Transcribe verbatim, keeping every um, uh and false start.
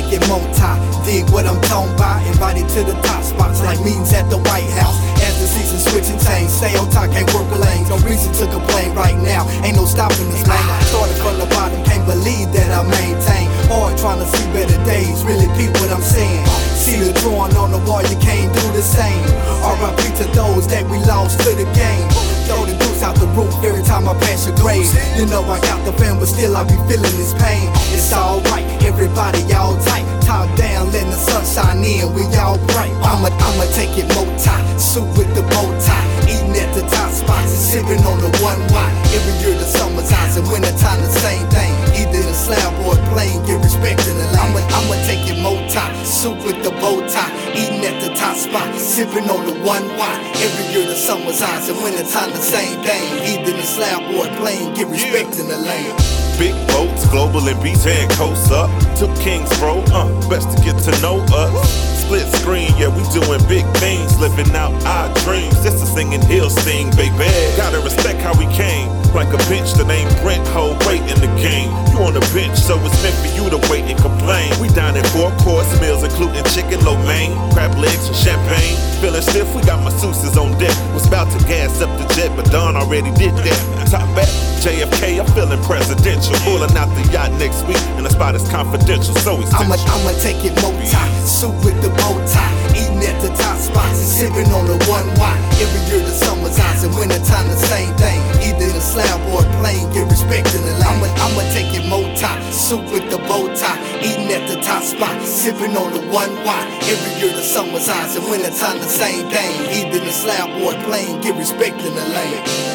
take it multi. Dig what I'm talking about, invited to the top spots like meetings at the White House. As the season switching change, stay on top, can't work a lane. No reason to complain right now, ain't no stopping this lane. Started from the bottom, can't believe that I maintain. Hard trying to see better days, really peep what I'm saying. See the drawing on the wall, you can't do the same. R I P to those that we lost to the game. Throw the deuce out the roof every time I pass your grave. You know I got the fam, but still I be feeling this pain. It's alright, everybody y'all tight. Top down, letting the sun shine in, we all bright. I'ma, I'ma take it multi, suit with the bow tie. Eating at the top spots and sipping on the one wine. Every year the summer's eyes and wintertime the same thing. Either the slab or plane, get respect in the lane. I'ma, I'ma take it multi, suit with the bow tie. Eating at the top spot, sipping on the one wine. Every year the summer's eyes and wintertime the same thing. Either the slab or plane, get respect in the lane. Big boats, global and beach and coast up. Took Kingsbro, uh, best to get to know us. Split screen, yeah, we doing big things, living out our dreams. This is singing Hill Sting, baby. Gotta respect how we came, like a bench that ain't Brent Ho, weight in the game. You on the bench, so it's meant for you to wait and complain. We down in four course meals, including chicken lo mein, crab legs and champagne. Feeling stiff, we got masseuses on deck. Was about to gas up the jet, but Don already did that. Top back, J F K, I'm feeling presidential. Pulling out the yacht next week, and the spot is confidential, so it's I'ma, I'ma take it multi, suit with the bow tie. Eating at the top spots and sipping on the one wine. Every year the summer's eyes and wintertime the same thing. Either the slab or plane, get respect in the lane. I'ma, I'ma take it multi, suit with the bow tie. Eating at the top spot, sipping on the one wine. Every year the summer's eyes and wintertime the same thing. Either the slab or plane, get respect in the lane.